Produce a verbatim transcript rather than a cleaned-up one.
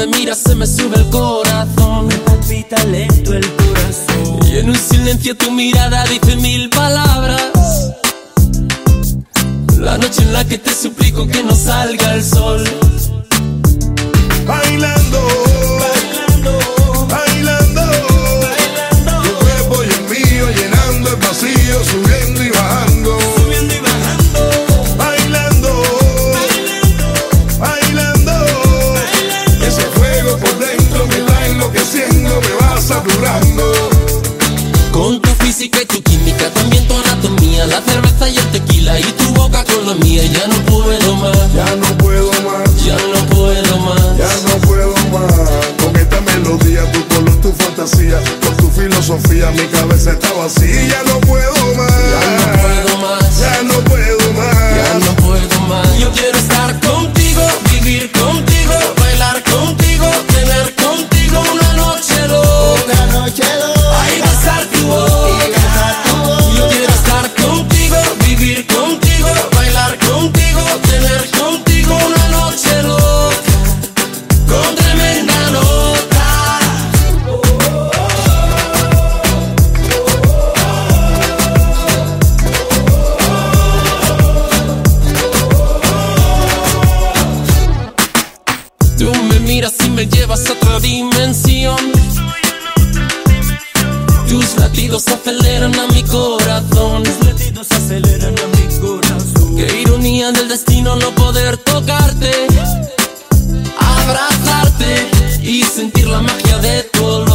me miras se me sube el corazón. Me palpita lento el corazón. Y en un silencio tu mirada dice mil palabras. La noche en la que te suplico que no salga el sol. Bailando, Bailando, bailando, bailando, tu cuerpo y el mío llenando el vacío, subiendo y bajando. subiendo y bajando. Bailando, Bailando, bailando, bailando. ese fuego por dentro me va enloqueciendo, me va saturando. Con tu física y tu química, también tu anatomía, la cerveza y el tequila y tu boca con la mía. Ya no puedo más, Ya no puedo más, ya no puedo más. ya no puedo más. Con esta melodía, tu color, tu fantasía, con tu filosofía, mi cabeza está vacía. Ya no puedo más, Ya no puedo más, ya no puedo más. ya no puedo más. Yo quiero estar contigo, vivir contigo, bailar contigo, tener contigo una noche loca. Una noche loca. Ay, besar tu boca. Yo quiero estar contigo, vivir contigo, bailar contigo, tener contigo una noche loca, con tremenda nota. Tú me miras y me llevas a otra dimensión. Tus latidos aceleran a mi corazón. Tus latidos aceleran a mi corazón. Qué ironía del destino no poder tocarte, abrazarte y sentir la magia de tu olor.